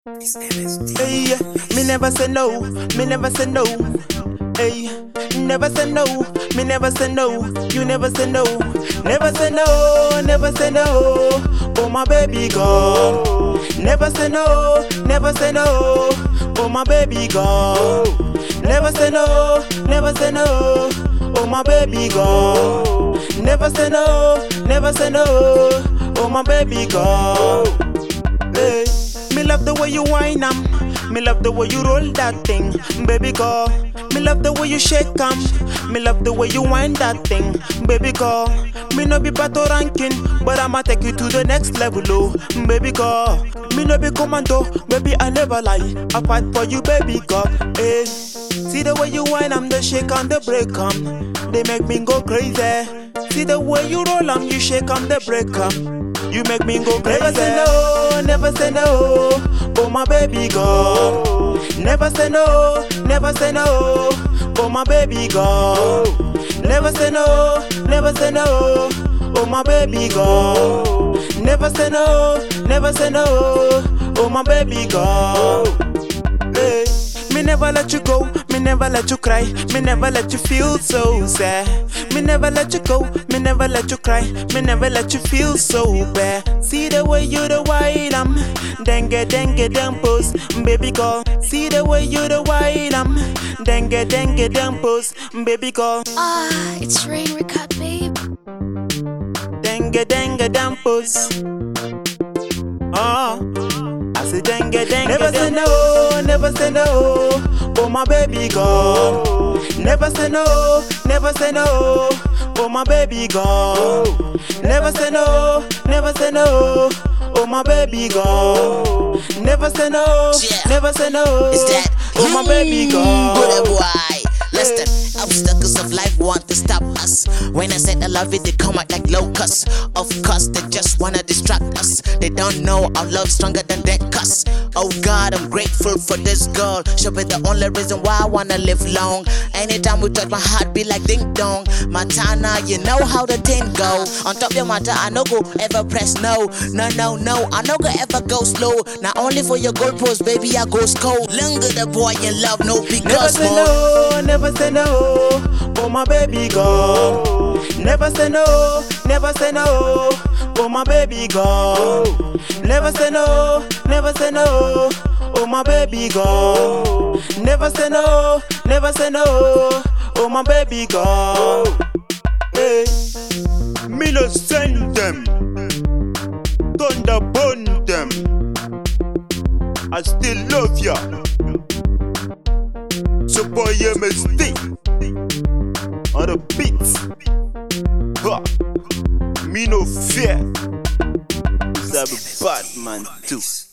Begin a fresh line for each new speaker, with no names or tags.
Hey, me never say no, me never say no. Hey, never say no, me never say no. You never say no, never say no, never say no. Oh my baby girl, never say no, never say no. Oh my baby girl, never say no, never say no. Oh my baby girl, never say no, never say no. Oh my baby girl. Hey. Me love the way you whine me love the way you roll that thing, baby girl. Me love the way you shake me love the way you whine that thing, baby girl. Me no be battle ranking, but I'ma take you to the next level, oh, baby girl. Me no be commando, baby I never lie. I fight for you, baby girl. Hey. See the way you whine the shake and the break they make me go crazy. See the way you roll you shake the break you make me go crazy. Never say no, never say no. Oh my baby girl, never say no, never say no. Oh my baby girl, never say no, never say no. Oh my baby girl, never say no, never say no. Oh my baby girl. Hey. Me never let you go, me never let you cry, me never let you feel so sad. Me never let you go, me never let you cry, me never let you feel so bad. See the way you the white dengue dumpos, baby girl. See the way you the white dengue dumpos, baby girl.
It's Rain Record, babe.
Dengue dumpos. I say dengue. Never say no, never say no. Oh my baby girl, never say no, never say no. Oh my baby girl, never say no, never say no. Oh my baby girl, never say no, never say no.
Is that
oh my baby girl?
Good boy. Listen, obstacles of life want to stop us. When I said I love it, they come out like locusts. Of course, they just wanna distract us. They don't know our love stronger than that cuss. Oh God, I'm grateful for this girl. She'll be the only reason why I wanna live long. Anytime we touch, my heart be like ding dong. Matana, you know how the thing go. On top your matter, I no go ever press no. No, I no go ever go slow. Not only for your goalpost, baby, I go cold. Longer the boy in love, no because
Never say no, oh my baby girl. Never say no, never say no. Oh my baby girl. Never say no, never say no. Oh my baby girl. Never say no, never say no. Oh my baby girl. Hey. Me no send them, thunder burn them. I still love ya. So boy, you mistake on the beats. Me no fear. 'Cause I'm a bad man too.